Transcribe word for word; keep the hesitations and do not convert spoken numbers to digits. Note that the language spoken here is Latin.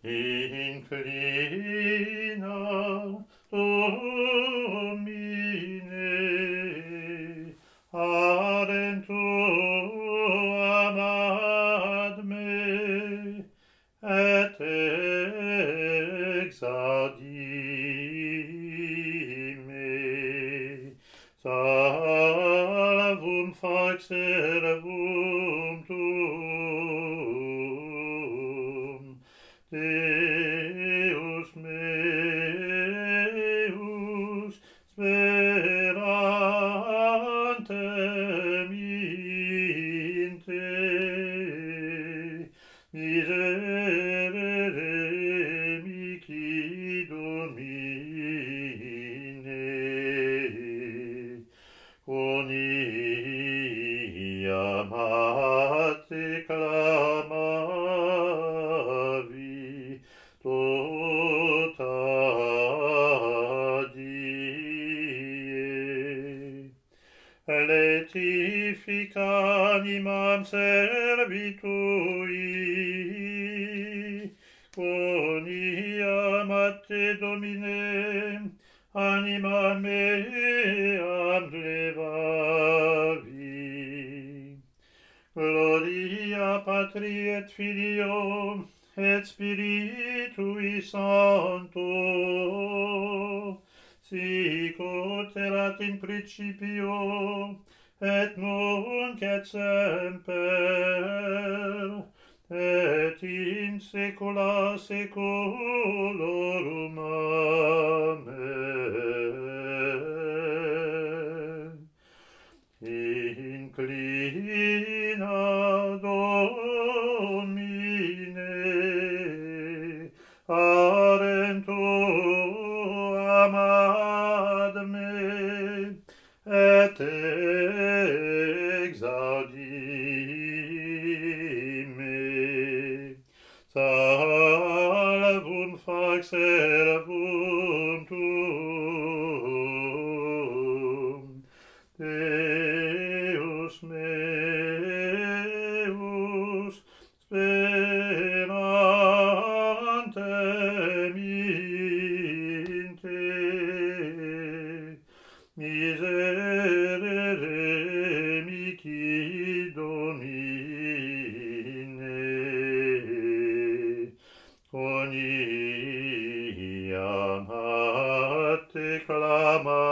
Inclina, Domine, adem tuam ad me, et exaudi me. Salvum fac servum tuum, Deus meus, sperantem in te, miserere mihi Domine, quoniam a te clamavi, tota die. Letifica animam servitui, quoniam a te, Domine, anima meam levavi. Gloria Patri et Filio et Spiritui Sancto, sic ut erat in principio, et nunc et semper, et in saecula saeculorum. Amen. Inclina, Domine, adem tuam ad me, et exaudi me. Salvum fac servum tuum, Deus meus, sperantem in te, miserere mihi Domine, quoniam a te clamavi,